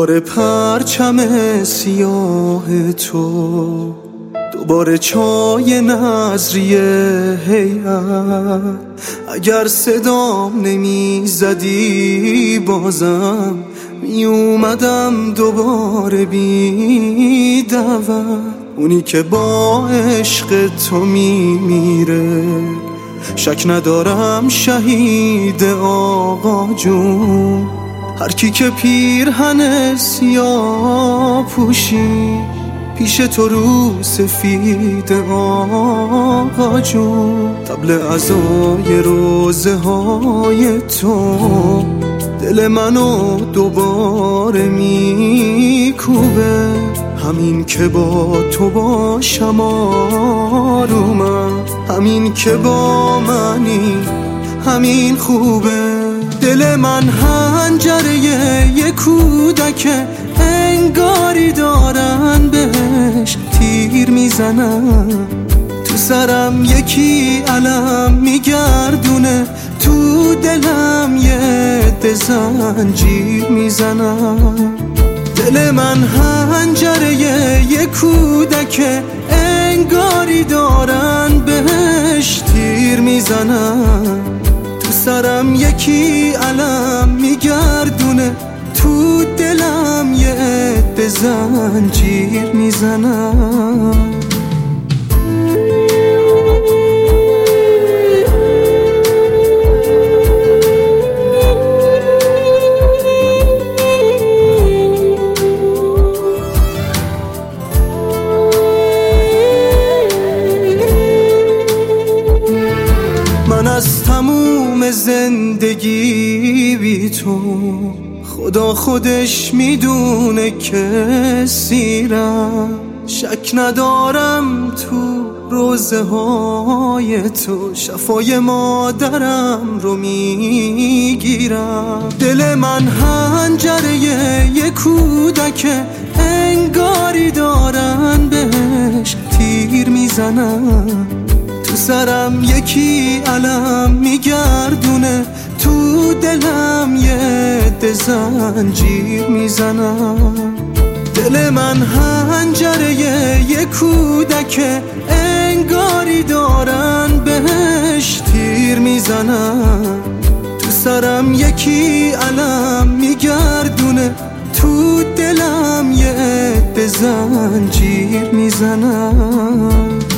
دوباره پرچم سیاه تو، دوباره چای نظریه هیئت. اگر صدام نمی زدی بازم می اومدم دوباره بی دعوت. اونی که با عشق تو می میره شک ندارم شهید آقا جون. هر کی که پیرهن سیاه پوشی پیش تو رو سفید آقا جون. طبل عزای روزه های تو دل منو دوباره میکوبه. همین که با تو باشم آرومم، همین که با منی همین خوبه. دل من هنجره یه کودکه، انگاری دارن بهش تیر میزنن. تو سرم یکی علم میگردونه، تو دلم یه عده زنجیر میزنن. دل من هنجره یه کودکه، انگاری دارن بهش تیر میزنن. تو سرم یکی علم میگردونه، تو دلم یه عده زنجیر میزنن. من از تموم زندگی بی تو، خدا خودش میدونه که سیرم. شک ندارم تو روزه های تو شفای مادرم رو میگیرم. دل من هنجره یه کودکه، انگاری دارن بهش تیر میزنن. تو سرم یکی علم میگردونه، تو دلم یه عده زنجیر میزنم. دل من هنجره یه کودکه، انگاری دارن بهش تیر میزنن. تو سرم یکی علم میگردونه، تو دلم یه عده زنجیر میزنن.